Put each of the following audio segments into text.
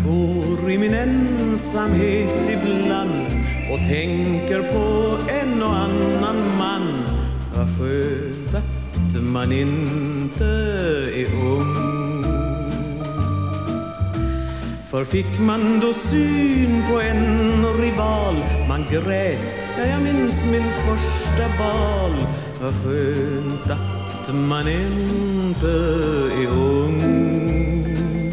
går i min ensamhet ibland och tänker på en och annan man. Vad skönt att man inte är ung. För fick man då syn på en rival, man grät, ja, jag minns min första bal. Vad skönt att man inte är ung.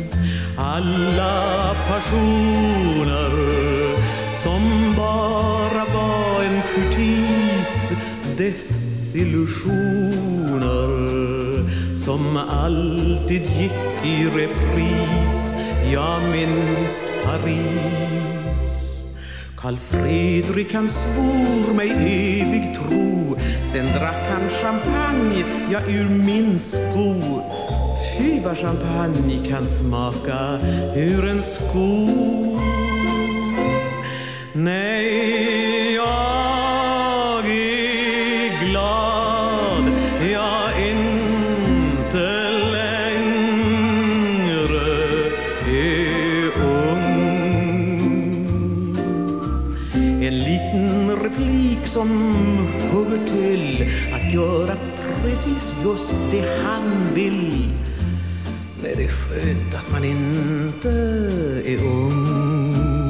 Alla passioner som bara var en kurtis, desillusioner som alltid gick i repris. Jag minns Paris. Karl Fredrik han svor mig evig tro. Sen drack han champagne, ja, ur min sko. Fy vad champagne kan smaka ur en sko. Nej, jag är glad, jag inte längre är ung. En liten replik som hugger till att göra precis just det han vill. Men det är skönt att man inte är ung.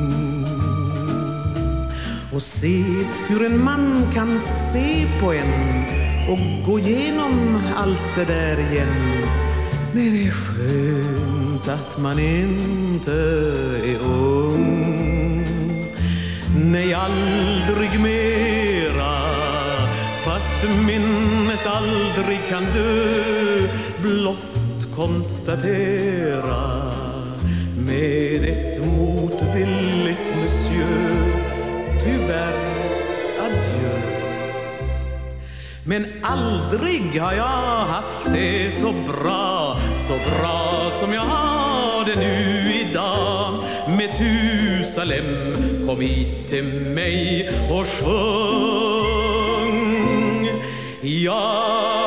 Och se hur en man kan se på en och gå igenom allt det där igen. Men det är skönt att man inte är ung. Nej, aldrig mera, fast minnet aldrig kan dö. Blott konstatera med ett motvilligt monsieur, tyvärr, adjö. Men aldrig har jag haft det så bra som jag har det nu idag. Metusalem, kom hit till mig och sjung. Ja,